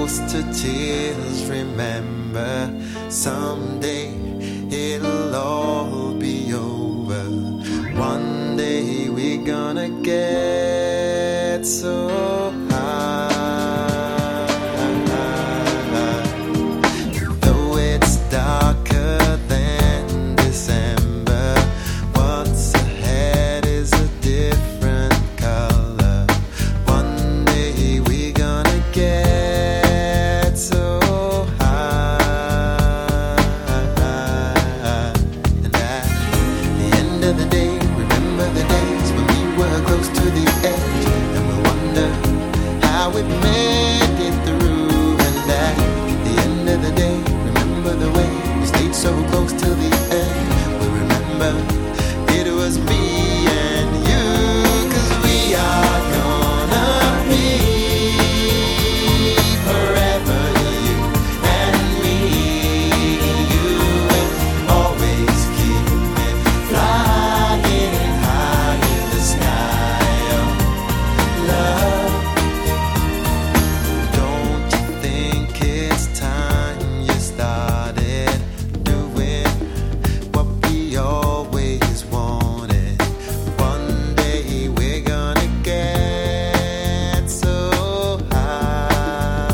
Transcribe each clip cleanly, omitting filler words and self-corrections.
close to tears. Remember, someday it'll all be over. One day we're gonna get so high. Though it's darker than December, what's ahead is a different color. One day we're gonna get so high. And at the end of the day, remember the days when we were close to the edge, and we wonder how we made it through. And at the end of the day, remember the way we stayed so close till the end. We remember it was me and you, 'cause we are gonna be forever, you and me. You will always keep me flying high in the sky of love. Don't you think it's time you started doing what we always wanted? One day we're gonna get so high.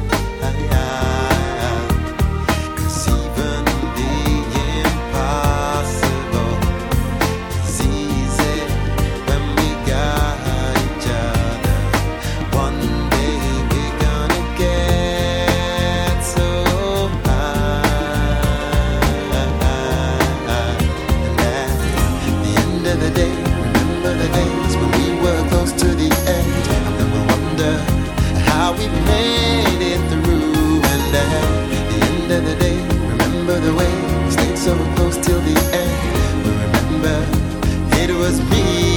'Cause even the impossible is easy when we got each other. One day we're gonna get so high. And at the end of the day, remember the days when we were close to the edge, and then we wonder how we made it through. And at the end of the day, remember the way we stayed so close till the end. We remember it was me